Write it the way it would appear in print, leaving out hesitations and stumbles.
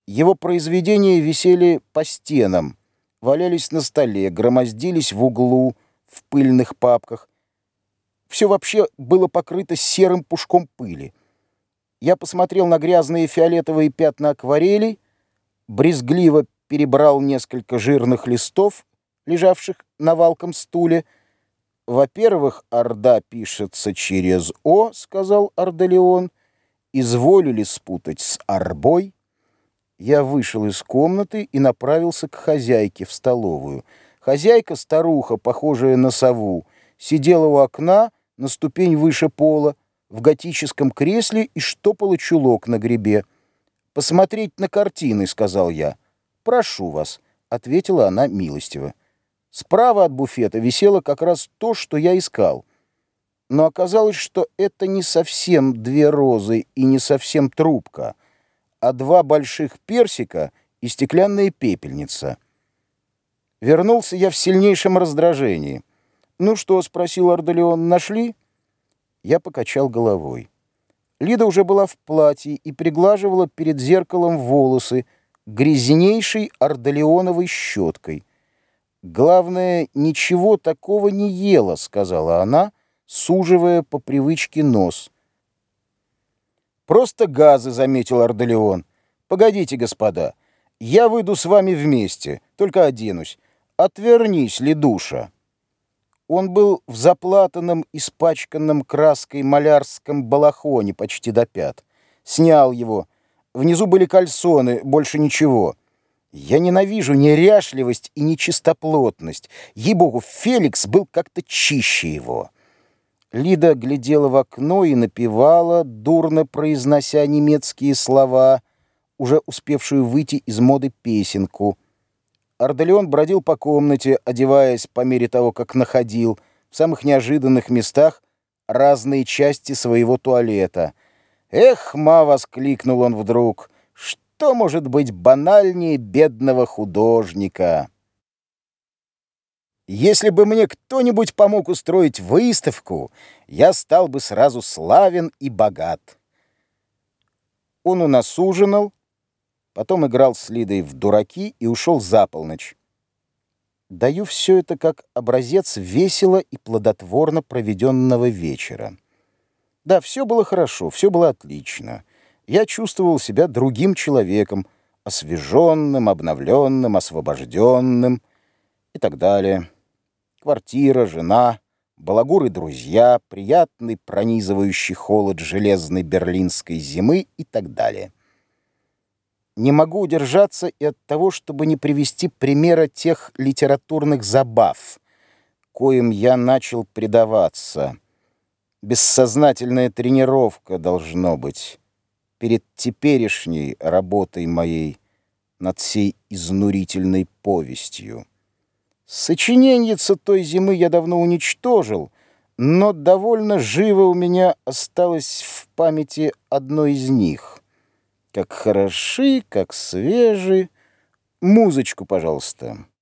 Его произведения висели по стенам, валялись на столе, громоздились в углу, в пыльных папках. Все вообще было покрыто серым пушком пыли. Я посмотрел на грязные фиолетовые пятна акварелей, брезгливо перебрал несколько жирных листов, лежавших на валком стуле. «Во-первых, Орда пишется через О», — сказал Ордолеон. «Изволили спутать с Орбой». Я вышел из комнаты и направился к хозяйке в столовую. Хозяйка, старуха, похожая на сову, сидела у окна на ступень выше пола, в готическом кресле и штопала чулок на гребе. «Посмотреть на картины», — сказал я. «Прошу вас», — ответила она милостиво. Справа от буфета висело как раз то, что я искал. Но оказалось, что это не совсем две розы и не совсем трубка, а два больших персика и стеклянная пепельница. Вернулся я в сильнейшем раздражении. «Ну что?» — спросил Ордолеон. «Нашли?» Я покачал головой. Лида уже была в платье и приглаживала перед зеркалом волосы грязнейшей ордолеоновой щеткой. «Главное, ничего такого не ела», — сказала она, суживая по привычке нос. «Просто газы», — заметил Ордолеон. «Погодите, господа, я выйду с вами вместе, только оденусь. Отвернись, Лидуша». Он был в заплатанном, испачканном краской малярском балахоне почти до пят. Снял его. Внизу были кальсоны, больше ничего. Я ненавижу неряшливость и нечистоплотность. Ей-богу, Феликс был как-то чище его. Лида глядела в окно и напевала, дурно произнося немецкие слова, уже успевшую выйти из моды песенку. Ордолеон бродил по комнате, одеваясь по мере того, как находил, в самых неожиданных местах, разные части своего туалета. «Эх, ма!» — воскликнул он вдруг. «Что может быть банальнее бедного художника? Если бы мне кто-нибудь помог устроить выставку, я стал бы сразу славен и богат». Он у нас ужинал, потом играл с Лидой в дураки и ушел за полночь. Даю все это как образец весело и плодотворно проведенного вечера. Да, все было хорошо, все было отлично. Я чувствовал себя другим человеком, освеженным, обновленным, освобожденным и так далее. Квартира, жена, балагуры друзья, приятный пронизывающий холод железной берлинской зимы и так далее. Не могу удержаться и от того, чтобы не привести примера тех литературных забав, коим я начал предаваться. Бессознательная тренировка, должно быть, перед теперешней работой моей над сей изнурительной повестью. Сочиненьица той зимы я давно уничтожил, но довольно живо у меня осталось в памяти одно из них. Как хороши, как свежи. Музычку, пожалуйста.